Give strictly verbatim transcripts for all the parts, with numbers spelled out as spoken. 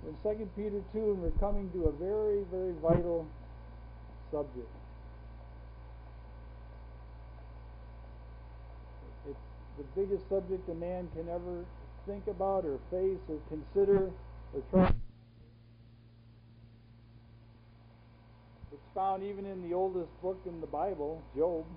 In Second Peter two, and we're coming to a very, very vital subject. It's the biggest subject a man can ever think about or face or consider or try. It's found even in the oldest book in the Bible, Job.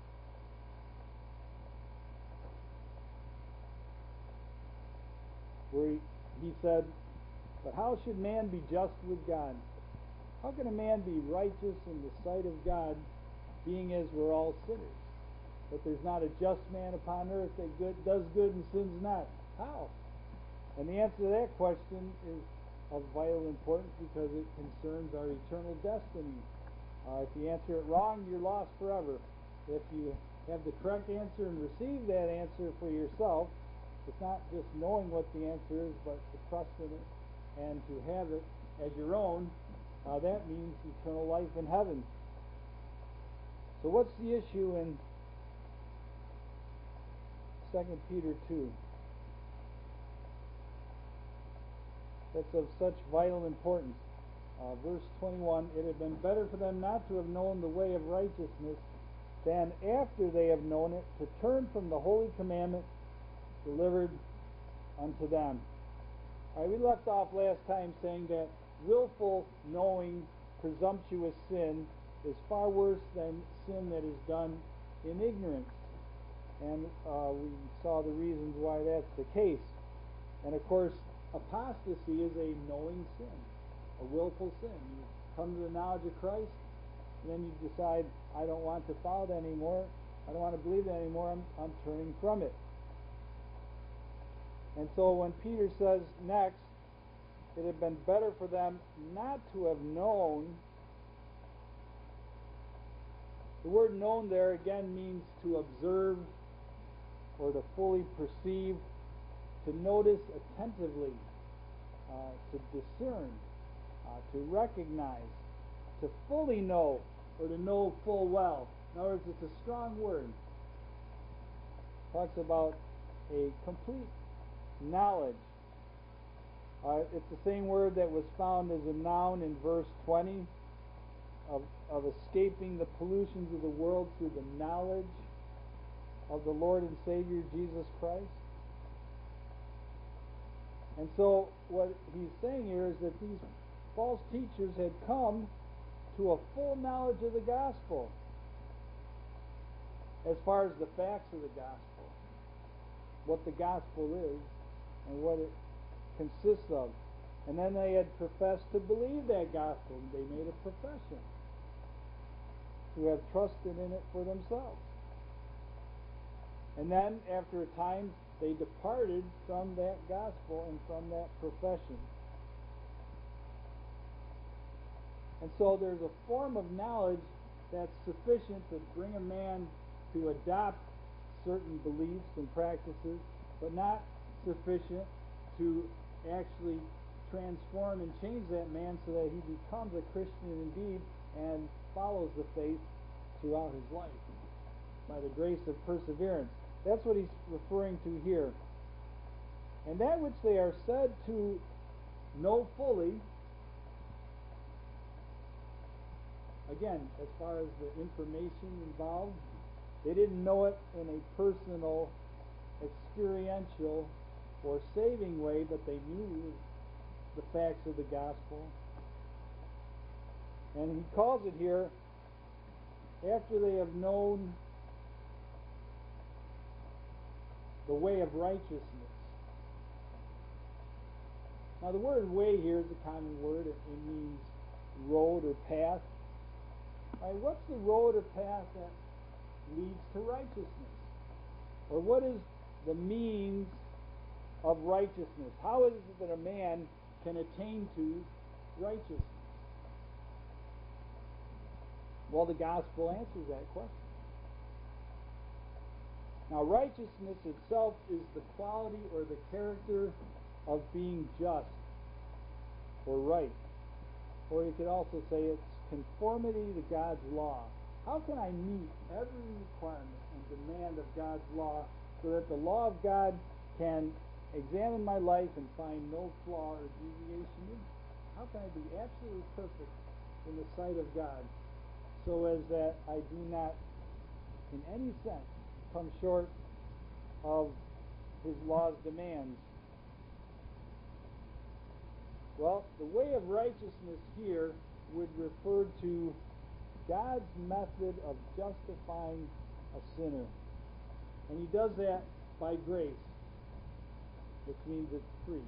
Where he, he said, "But how should man be just with God? How can a man be righteous in the sight of God, being as we're all sinners? But there's not a just man upon earth that good, does good and sins not." How? And the answer to that question is of vital importance because it concerns our eternal destiny. Uh, if you answer it wrong, you're lost forever. If you have the correct answer and receive that answer for yourself, it's not just knowing what the answer is, but to trust in it and to have it as your own. Uh, that means eternal life in heaven. So what's the issue in Second Peter two? That's of such vital importance. Uh, verse twenty-one, "It had been better for them not to have known the way of righteousness than after they have known it to turn from the holy commandment delivered unto them." All right, we left off last time saying that willful, knowing, presumptuous sin is far worse than sin that is done in ignorance. And uh, we saw the reasons why that's the case. And of course, apostasy is a knowing sin, a willful sin. You come to the knowledge of Christ, and then you decide, I don't want to follow that anymore. I don't want to believe that anymore. I'm, I'm turning from it. And so when Peter says next, it had been better for them not to have known, the word known there again means to observe or to fully perceive, to notice attentively, uh, to discern, uh, to recognize, to fully know, or to know full well. In other words, it's a strong word. It talks about a complete knowledge. Uh, it's the same word that was found as a noun in verse twenty of, of escaping the pollutions of the world through the knowledge of the Lord and Savior Jesus Christ. And so what he's saying here is that these false teachers had come to a full knowledge of the gospel as far as the facts of the gospel, what the gospel is and what it consists of. And then they had professed to believe that gospel. They made a profession to have trusted in it for themselves. And then after a time they departed from that gospel and from that profession. And so there's a form of knowledge that's sufficient to bring a man to adopt certain beliefs and practices, but not sufficient to actually transform and change that man so that he becomes a Christian indeed and follows the faith throughout his life by the grace of perseverance. That's what he's referring to here. And that which they are said to know fully, again, as far as the information involved, they didn't know it in a personal, experiential, or saving way, but they knew the facts of the gospel. And he calls it here, after they have known the way of righteousness. Now the word way here is a common word. It, it means road or path. All right, what's the road or path that leads to righteousness? Or what is the means of righteousness? How is it that a man can attain to righteousness? Well, the gospel answers that question. Now, righteousness itself is the quality or the character of being just or right. Or you could also say it's conformity to God's law. How can I meet every requirement and demand of God's law so that the law of God can examine my life and find no flaw or deviation in it? How can I be absolutely perfect in the sight of God so as that I do not in any sense come short of his law's demands? Well, the way of righteousness here would refer to God's method of justifying a sinner. And he does that by grace, which means it's free.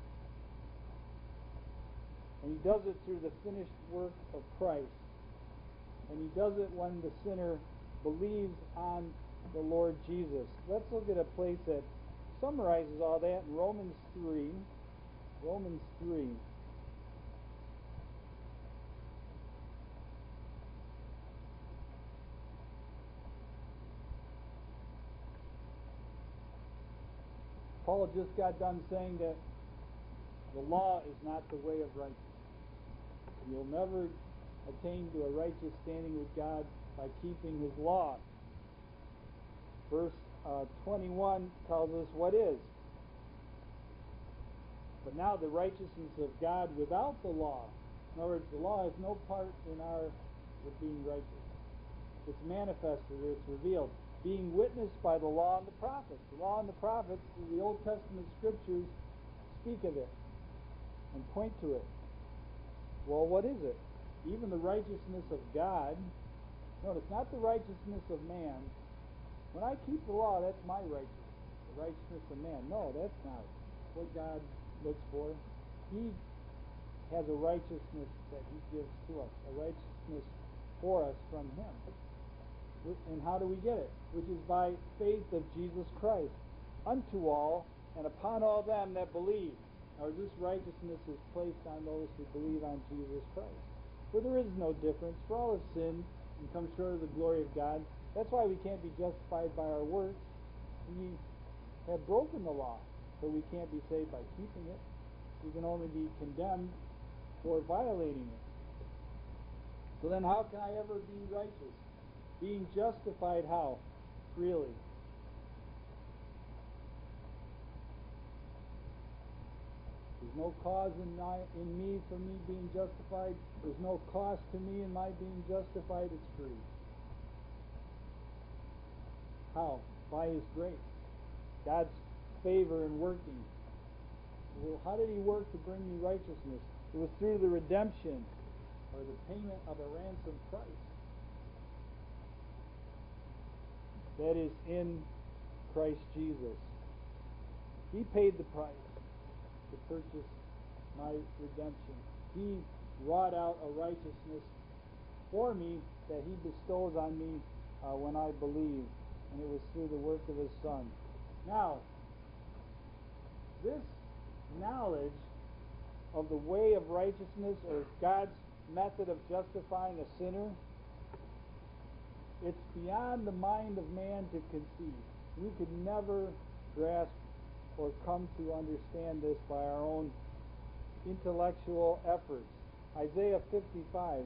And he does it through the finished work of Christ. And he does it when the sinner believes on the Lord Jesus. Let's look at a place that summarizes all that in Romans three. Romans three. Paul just got done saying that the law is not the way of righteousness. You'll never attain to a righteous standing with God by keeping his law. Verse uh, twenty-one tells us what is. But now the righteousness of God without the law. In other words, the law has no part in our being righteous. It's manifested, it's revealed, being witnessed by the law and the prophets. The law and the prophets, the Old Testament scriptures, speak of it and point to it. Well, what is it? Even the righteousness of God. Notice, not the righteousness of man. When I keep the law, that's my righteousness, the righteousness of man. No, that's not what God looks for. He has a righteousness that he gives to us, a righteousness for us from him. And how do we get it? Which is by faith of Jesus Christ, unto all and upon all them that believe. Or this righteousness is placed on those who believe on Jesus Christ. For there is no difference, for all have sinned and come short of the glory of God. That's why we can't be justified by our works. We have broken the law, so we can't be saved by keeping it. We can only be condemned for violating it. So then how can I ever be righteous? Being justified how? Freely. There's no cause in, my, in me for me being justified. There's no cost to me in my being justified. It's free. How? By his grace. God's favor in working. Well, how did he work to bring me righteousness? It was through the redemption or the payment of a ransom price. That is in Christ Jesus. He paid the price to purchase my redemption. He wrought out a righteousness for me that he bestows on me uh, when I believe. And it was through the work of his Son. Now, this knowledge of the way of righteousness or God's method of justifying a sinner, it's beyond the mind of man to conceive. We could never grasp or come to understand this by our own intellectual efforts. Isaiah fifty-five.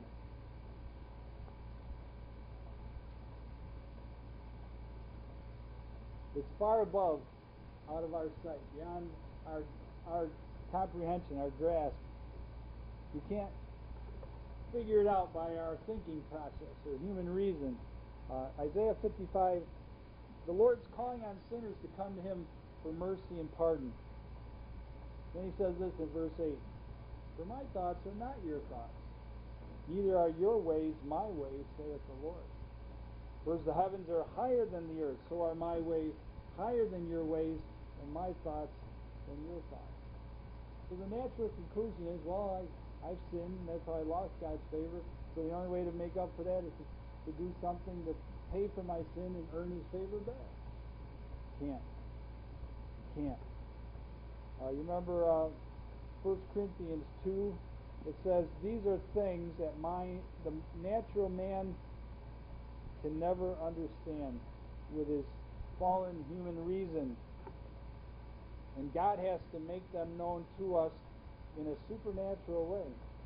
It's far above, out of our sight, beyond our our comprehension, our grasp. We can't figure it out by our thinking process or human reason. Uh, Isaiah fifty-five, the Lord's calling on sinners to come to him for mercy and pardon. Then he says this in verse eight, for my thoughts are not your thoughts, neither are your ways my ways, saith the Lord. For as the heavens are higher than the earth, so are my ways higher than your ways, and my thoughts than your thoughts. So the natural conclusion is, well, I, I've sinned, and that's how I lost God's favor. So the only way to make up for that is to, to do something to pay for my sin and earn his favor back. Can't. Can't. Uh, you remember uh, First Corinthians two? It says, these are things that my the natural man can never understand with his fallen human reason. And God has to make them known to us in a supernatural way.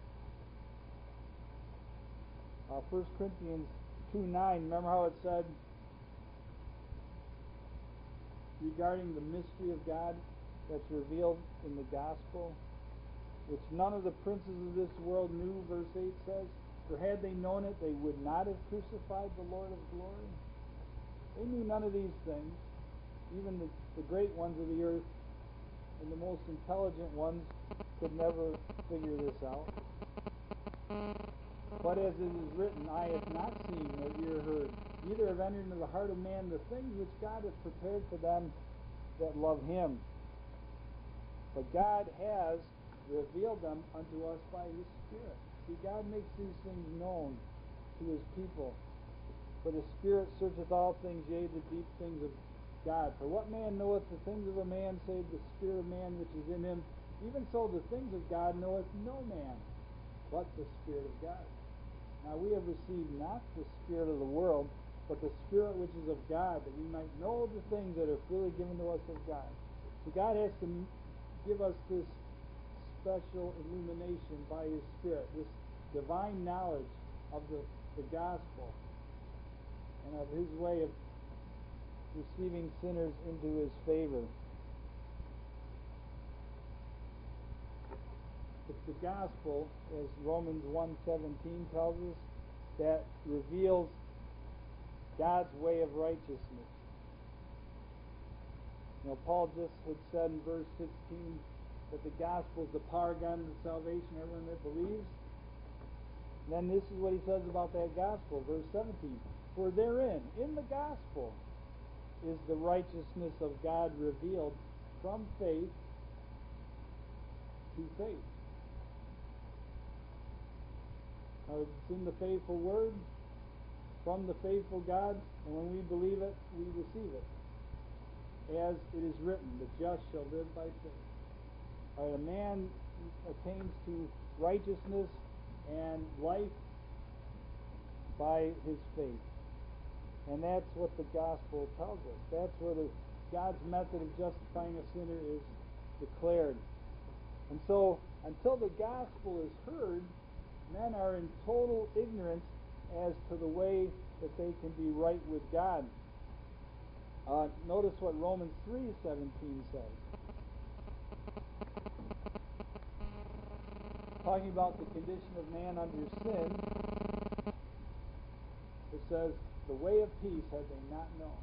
Uh, First Corinthians two nine, remember how it said regarding the mystery of God? that's revealed in the gospel, which none of the princes of this world knew, verse eight says, for had they known it, they would not have crucified the Lord of glory. They knew none of these things. Even the, the great ones of the earth and the most intelligent ones could never figure this out. But as it is written, eye hath not seen nor ear heard, neither have entered into the heart of man the things which God hath prepared for them that love him. But God has revealed them unto us by his Spirit. See, God makes these things known to his people. For the Spirit searcheth all things, yea, the deep things of God. For what man knoweth the things of a man, save the Spirit of man which is in him? Even so the things of God knoweth no man, but the Spirit of God. Now we have received not the spirit of the world, but the Spirit which is of God, that we might know the things that are freely given to us of God. So God has to give us this special illumination by his Spirit, this divine knowledge of the, the gospel and of his way of receiving sinners into his favor. It's the gospel, as Romans one seventeen tells us, that reveals God's way of righteousness. You know, Paul just had said in verse sixteen that the gospel is the power of God unto salvation, everyone that believes. And then this is what he says about that gospel, verse seventeen. For therein, in the gospel, is the righteousness of God revealed from faith to faith. Now, it's in the faithful word, from the faithful God, and when we believe it, we receive it. As it is written, the just shall live by faith. All right, a man attains to righteousness and life by his faith. And that's what the gospel tells us. That's where the God's method of justifying a sinner is declared. And so, until the gospel is heard, men are in total ignorance as to the way that they can be right with God. Uh, notice what Romans three seventeen says. Talking about the condition of man under sin, it says, the way of peace have they not known.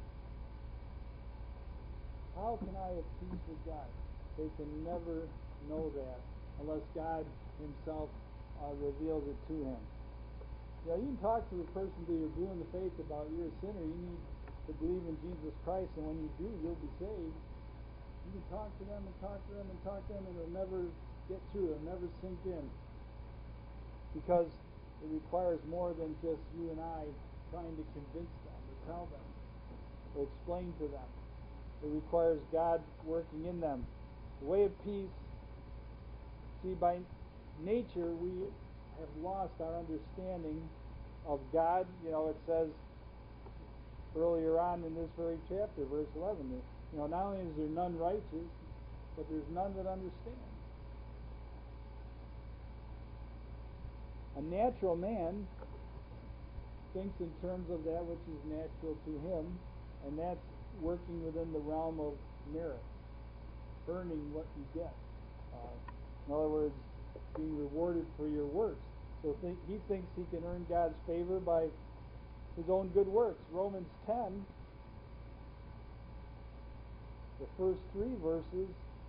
How can I have peace with God? They can never know that unless God himself uh, reveals it to him. You know, you can talk to the person that you're doing the faith about, you're a sinner, you need to believe in Jesus Christ, and when you do, you'll be saved. You can talk to them and talk to them and talk to them, and it'll never get through, it'll never sink in. Because it requires more than just you and I trying to convince them or tell them or explain to them. It requires God working in them. The way of peace, see, by nature we have lost our understanding of God. You know, it says earlier on in this very chapter, verse eleven, that, you know, not only is there none righteous, but there's none that understand. A natural man thinks in terms of that which is natural to him, and that's working within the realm of merit, earning what you get. Uh, in other words, being rewarded for your works. So think, he thinks he can earn God's favor by his own good works. Romans ten, the first three verses,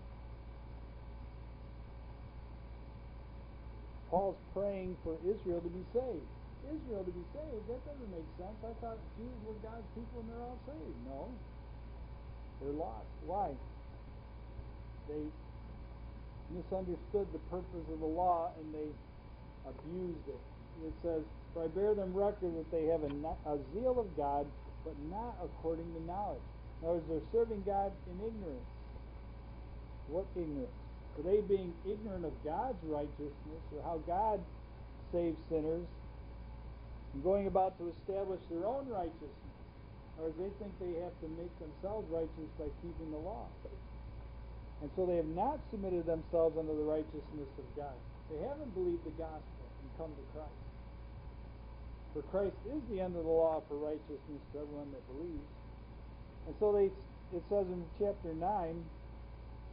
Paul's praying for Israel to be saved. Israel to be saved? That doesn't make sense. I thought Jews were God's people and they're all saved. No. They're lost. Why? They misunderstood the purpose of the law and they abused it. It says, for I bear them record that they have a, a zeal of God, but not according to knowledge. In other words, they're serving God in ignorance. What ignorance? For they being ignorant of God's righteousness, or how God saves sinners, and going about to establish their own righteousness. Or they think they have to make themselves righteous by keeping the law. And so they have not submitted themselves unto the righteousness of God. They haven't believed the gospel and come to Christ. For Christ is the end of the law for righteousness to everyone that believes. And so they, it says in chapter nine,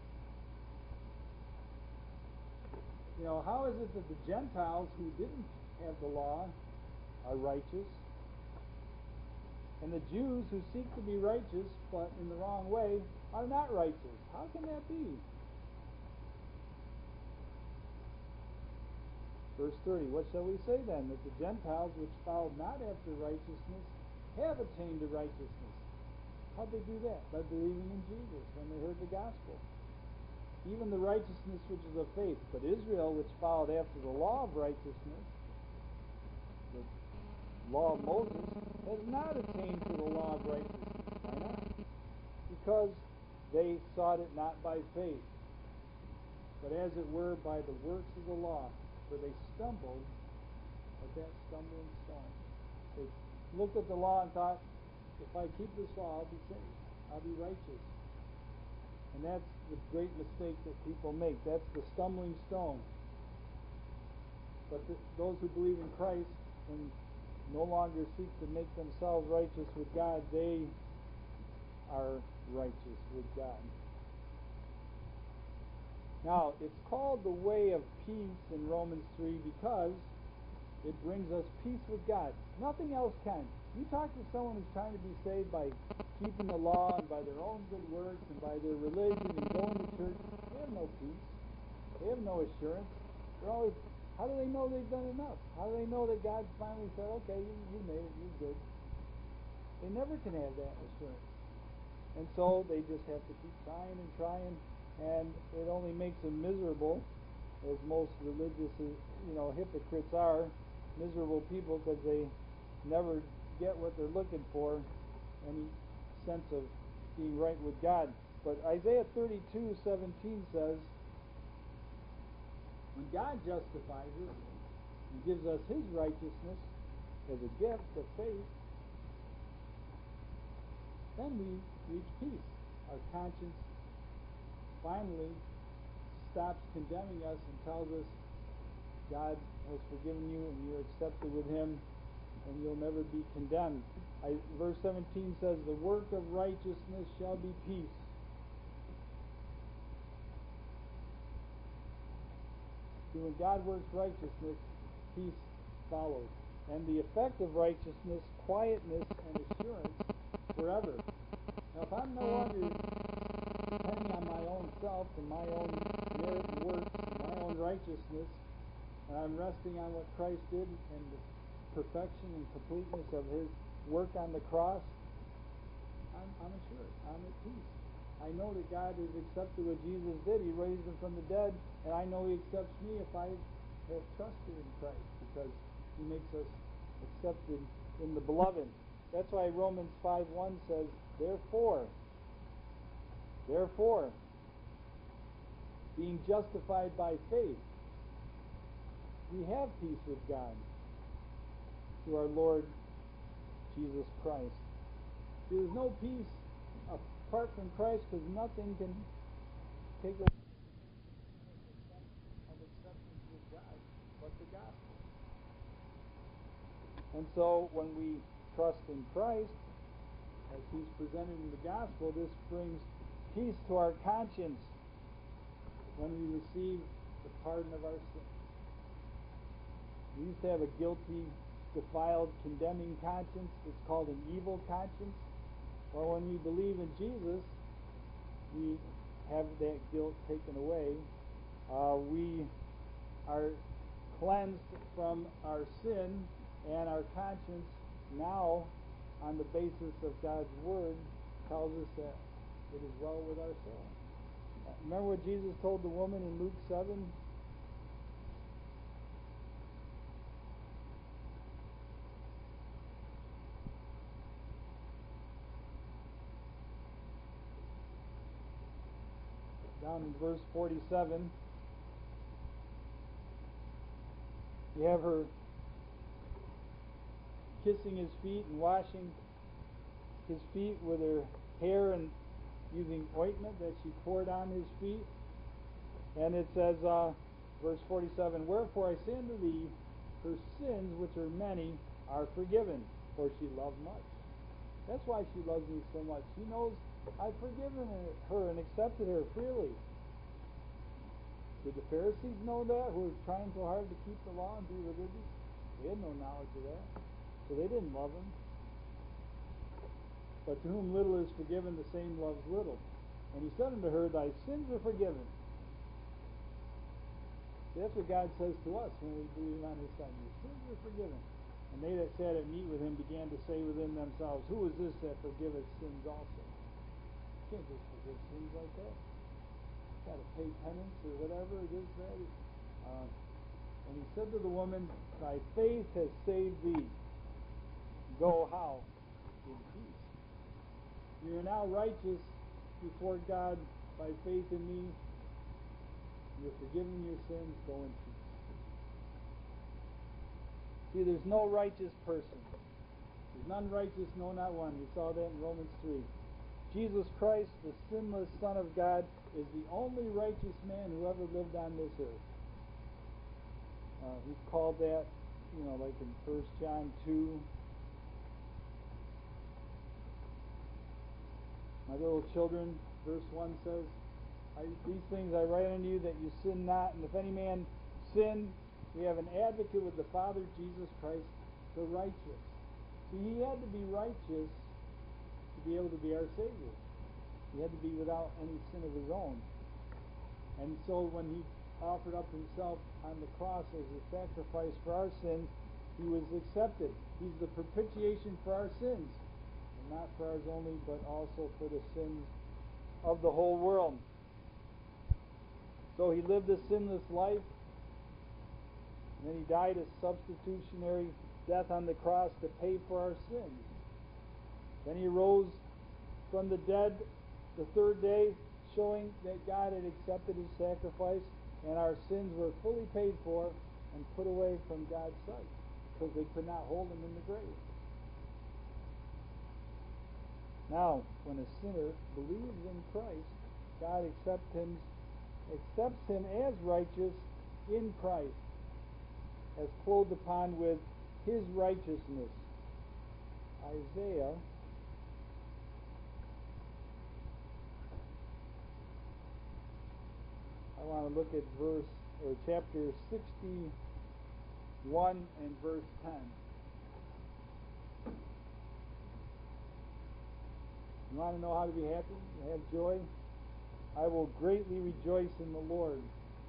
You know, how is it that the Gentiles who didn't have the law are righteous, and the Jews who seek to be righteous but in the wrong way are not righteous? How can that be? Verse thirty, what shall we say then? That the Gentiles which followed not after righteousness have attained to righteousness. How'd they do that? By believing in Jesus when they heard the gospel. Even the righteousness which is of faith. But Israel, which followed after the law of righteousness, the law of Moses, has not attained to the law of righteousness. Why not? Because they sought it not by faith, but as it were by the works of the law. For they stumbled at that stumbling stone. They looked at the law and thought, if I keep this law, I'll be saved. I'll be righteous. And that's the great mistake that people make. That's the stumbling stone. But the, those who believe in Christ and no longer seek to make themselves righteous with God, they are righteous with God. Now, it's called the way of peace in Romans three because it brings us peace with God. Nothing else can. You talk to someone who's trying to be saved by keeping the law and by their own good works and by their religion and going to church, they have no peace. They have no assurance. They're always, how do they know they've done enough? How do they know that God finally said, okay, you, you made it, you're good? They never can have that assurance. And so they just have to keep trying and trying, and it only makes them miserable, as most religious, you know, hypocrites are, miserable people, because they never get what they're looking for, any sense of being right with God. But Isaiah thirty-two seventeen says, when God justifies us and gives us His righteousness as a gift of faith, then we reach peace. Our conscience finally stops condemning us and tells us God has forgiven you and you're accepted with Him and you'll never be condemned. I, verse seventeen says, the work of righteousness shall be peace. See, when God works righteousness, peace follows. And the effect of righteousness, quietness and assurance forever. Now, if I'm no longer depending on my own self and my own merit and works and my own righteousness, and I'm resting on what Christ did and the perfection and completeness of His work on the cross, I'm, I'm assured. I'm at peace. I know that God has accepted what Jesus did. He raised Him from the dead, and I know He accepts me if I have trusted in Christ, because He makes us accepted in the beloved. That's why Romans five one says, Therefore, therefore, being justified by faith, we have peace with God through our Lord Jesus Christ. See, there's no peace apart from Christ, because nothing can take away of acceptance with God but the gospel. And so when we trust in Christ, as He's presented in the gospel, this brings peace to our conscience when we receive the pardon of our sins. We used to have a guilty, defiled, condemning conscience. It's called an evil conscience. Well, when we believe in Jesus, we have that guilt taken away. Uh, we are cleansed from our sin, and our conscience now, on the basis of God's Word, tells us that it is well with our soul. Uh, remember what Jesus told the woman in Luke seven? Down in verse forty-seven, you have her kissing His feet and washing His feet with her hair and using ointment that she poured on His feet. And it says, uh, verse forty-seven, Wherefore I say unto thee, her sins, which are many, are forgiven, for she loved much. That's why she loves me so much. She knows I've forgiven her and accepted her freely. Did the Pharisees know that, who were trying so hard to keep the law and be religious? They had no knowledge of that. So they didn't love him. But to whom little is forgiven, the same loves little. And he said unto her, Thy sins are forgiven. See, that's what God says to us when we believe on his Son. Your sins are forgiven. And they that sat at meat with him began to say within themselves, Who is this that forgiveth sins also? You can't just forgive sins like that. You got to pay penance or whatever it is. That. Uh, and he said to the woman, Thy faith has saved thee. Go how? In peace. You are now righteous before God by faith in me. You're forgiven your sins. Go in peace. See, there's no righteous person. There's none righteous, no, not one. We saw that in Romans three. Jesus Christ, the sinless Son of God, is the only righteous man who ever lived on this earth. Uh, he's called that, you know, like in First John two. My little children, verse one says, I, These things I write unto you that you sin not, and if any man sin, we have an advocate with the Father, Jesus Christ, the righteous. See, he had to be righteous to be able to be our Savior. He had to be without any sin of his own. And so when he offered up himself on the cross as a sacrifice for our sins, he was accepted. He's the propitiation for our sins. And not for ours only, but also for the sins of the whole world. So he lived a sinless life. And then he died a substitutionary death on the cross to pay for our sins. Then he rose from the dead the third day, showing that God had accepted his sacrifice and our sins were fully paid for and put away from God's sight because they could not hold him in the grave. Now, when a sinner believes in Christ, God accepts him, accepts him as righteous in Christ, as clothed upon with his righteousness. Isaiah I want to look at verse or chapter sixty-one and verse ten. You want to know how to be happy? Have joy? I will greatly rejoice in the Lord.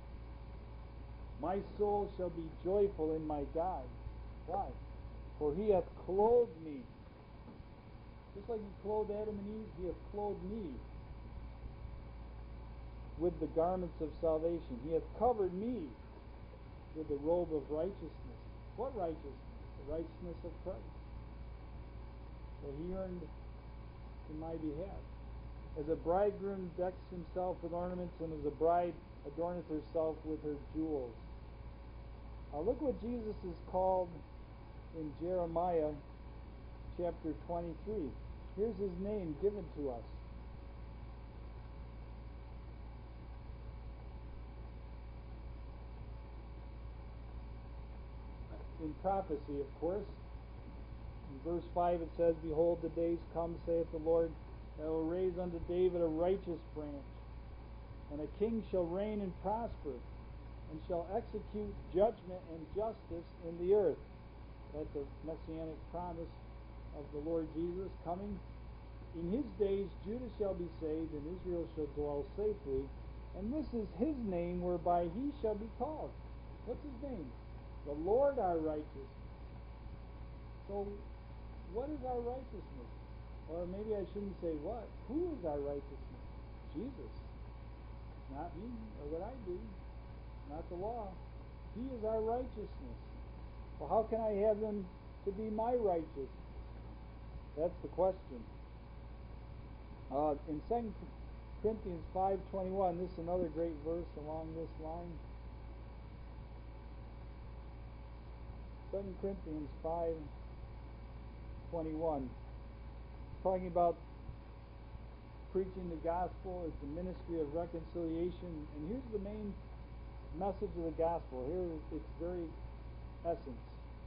My soul shall be joyful in my God. Why? For he hath clothed me. Just like he clothed Adam and Eve, he hath clothed me with the garments of salvation. He hath covered me with the robe of righteousness. What righteousness? The righteousness of Christ, that he earned in my behalf. As a bridegroom decks himself with ornaments, and as a bride adorneth herself with her jewels. Now look what Jesus is called in Jeremiah chapter twenty-three. Here's his name given to us. In prophecy, of course. In verse five it says, Behold, the days come, saith the Lord, that I will raise unto David a righteous branch, and a king shall reign and prosper, and shall execute judgment and justice in the earth. That's a messianic promise of the Lord Jesus coming. In his days Judah shall be saved, and Israel shall dwell safely, and this is his name whereby he shall be called. What's his name? The Lord our righteousness. So, what is our righteousness? Or maybe I shouldn't say what. Who is our righteousness? Jesus. Not me, or what I do. Not the law. He is our righteousness. Well, how can I have him to be my righteousness? That's the question. Uh, in Second Corinthians five twenty-one, this is another great verse along this line. Second Corinthians five twenty-one, talking about preaching the gospel as the ministry of reconciliation. And here's the main message of the gospel. Here its very essence.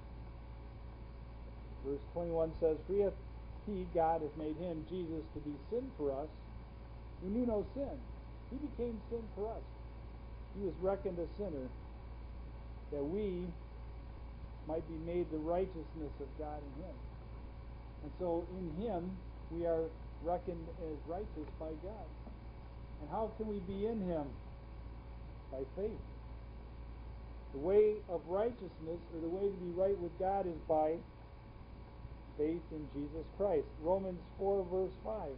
Verse twenty-one says, For he, hath, he, God, hath made him, Jesus, to be sin for us, who knew no sin. He became sin for us. He was reckoned a sinner, that we might be made the righteousness of God in him. And so in him we are reckoned as righteous by God. And how can we be in him? By faith. The way of righteousness, or the way to be right with God, is by faith in Jesus Christ. Romans four verse five.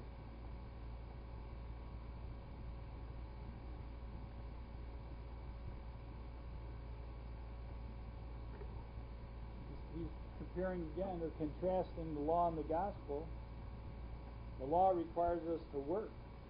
He's comparing again, or contrasting the law and the gospel. The law requires us to work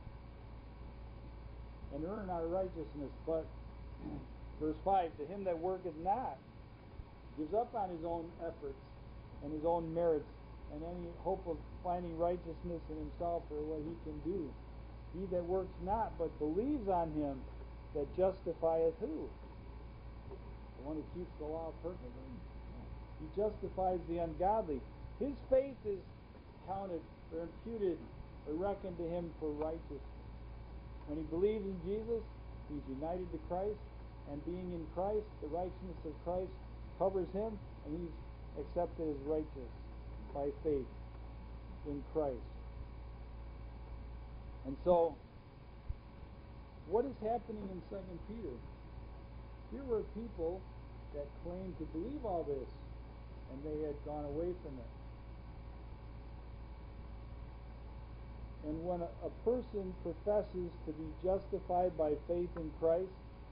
and earn our righteousness, but verse five, to him that worketh not, gives up on his own efforts and his own merits and any hope of finding righteousness in himself or what he can do. He that works not, but believes on him that justifieth who? The one who keeps the law perfectly. He justifies the ungodly. His faith is counted or imputed or reckoned to him for righteousness. When he believes in Jesus, he's united to Christ, and being in Christ, the righteousness of Christ covers him, and he's accepted as righteous by faith in Christ. And so, what is happening in Second Peter? Here were people that claimed to believe all this, and they had gone away from it. And when a, a person professes to be justified by faith in Christ,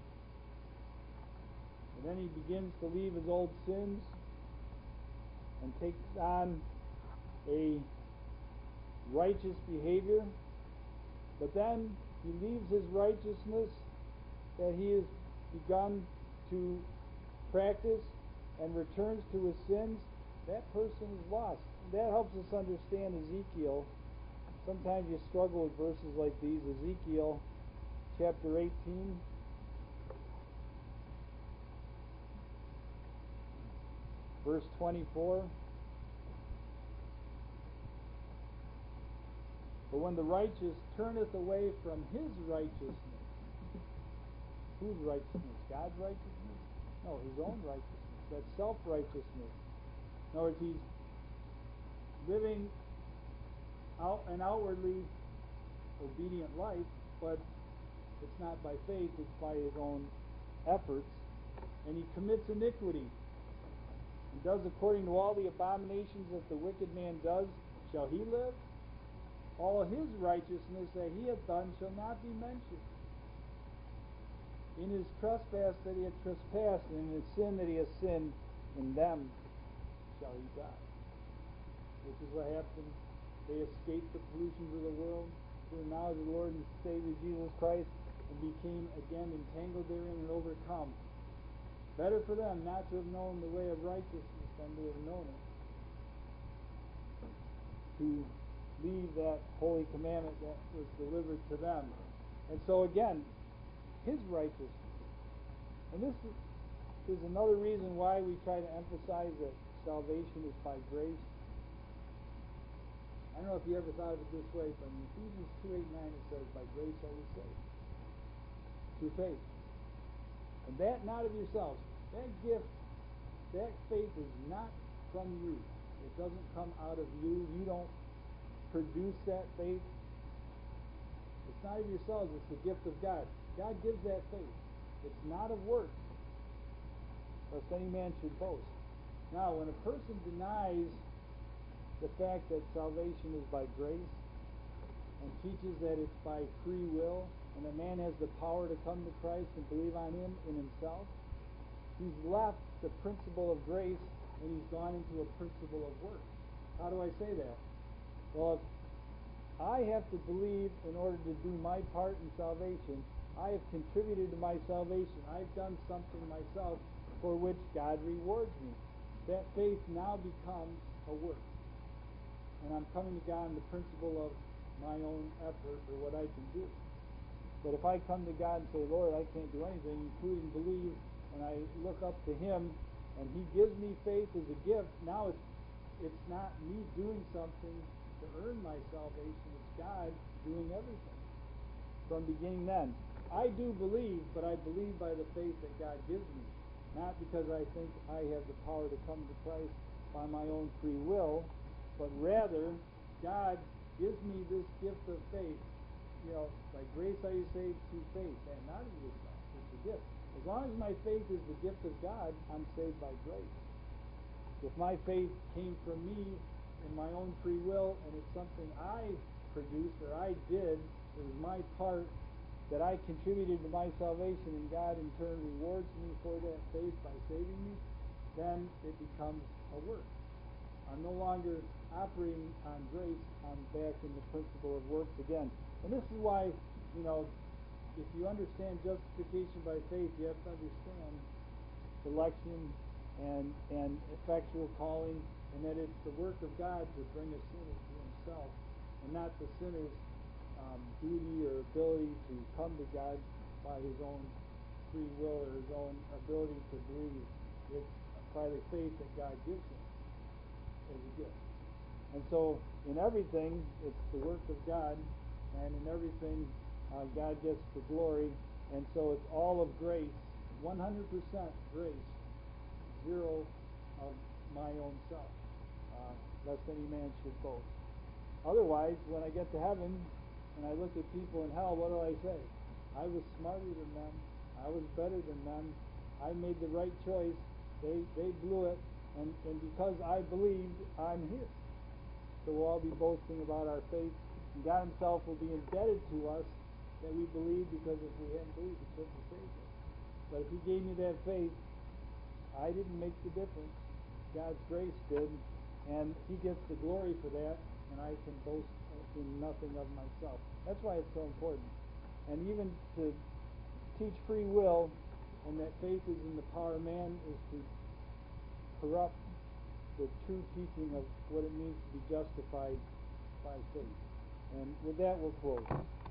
and then he begins to leave his old sins and takes on a righteous behavior, but then he leaves his righteousness that he has begun to practice and returns to his sins, that person is lost. That helps us understand Ezekiel. Sometimes you struggle with verses like these. Ezekiel chapter eighteen. Verse twenty-four. But when the righteous turneth away from his righteousness, whose righteousness? God's righteousness? No, his own righteousness. That's self-righteousness. In other words, he's living out an outwardly obedient life, but it's not by faith, it's by his own efforts. And he commits iniquity, and does according to all the abominations that the wicked man does, shall he live? All his righteousness that he hath done shall not be mentioned. In his trespass that he hath trespassed, and in his sin that he hath sinned, in them shall he die. Which is what happened. They escaped the pollutions of the world through the knowledge of the Lord and Savior Jesus Christ, and became again entangled therein and overcome. Better for them not to have known the way of righteousness than to have known it. To leave that holy commandment that was delivered to them. And so again, his righteousness. And this is, is another reason why we try to emphasize that salvation is by grace. I don't know if you ever thought of it this way, but in Ephesians two, eight, nine it says, by grace are we saved. Through faith. And that not of yourselves. That gift, that faith is not from you. It doesn't come out of you. You don't produce that faith. It's not of yourselves, it's the gift of God. God gives that faith. It's not of works, lest any man should boast. Now, when a person denies the fact that salvation is by grace, and teaches that it's by free will, and that man has the power to come to Christ and believe on him in himself, he's left the principle of grace and he's gone into a principle of works. How do I say that? Well, if I have to believe in order to do my part in salvation, I have contributed to my salvation. I've done something myself for which God rewards me. That faith now becomes a work. And I'm coming to God in the principle of my own effort or what I can do. But if I come to God and say, Lord, I can't do anything, including believe, and I look up to him, and he gives me faith as a gift, now it's, it's not me doing something to earn my salvation, it's God doing everything from beginning then. I do believe, but I believe by the faith that God gives me, not because I think I have the power to come to Christ by my own free will, but rather God gives me this gift of faith. You know, by grace are you saved through faith, and not of yourself. It's a gift. As long as my faith is the gift of God, I'm saved by grace. If my faith came from me in my own free will, and it's something I produced or I did, it was my part that I contributed to my salvation, and God in turn rewards me for that faith by saving me, then it becomes a work. I'm no longer operating on grace. I'm back in the principle of works again. And this is why, you know, if you understand justification by faith, you have to understand election and and effectual calling, and that it's the work of God to bring a sinner to himself, and not the sinner's um, duty or ability to come to God by his own free will or his own ability to believe. It's by the faith that God gives him as a gift. And so in everything, it's the work of God, and in everything, uh, God gets the glory. And so it's all of grace, one hundred percent grace, zero of my own self, uh, lest any man should boast. Otherwise, when I get to heaven and I look at people in hell, what do I say? I was smarter than them. I was better than them. I made the right choice. They they blew it, and, and because I believed, I'm here. So we'll all be boasting about our faith, and God himself will be indebted to us that we believe, because if we hadn't believed, he couldn't have saved us. But if he gave me that faith, I didn't make the difference. God's grace did, and he gets the glory for that, and I can boast in nothing of myself. That's why it's so important. And even to teach free will, and that faith is in the power of man, is to corrupt the true teaching of what it means to be justified by faith. And with that, we'll close.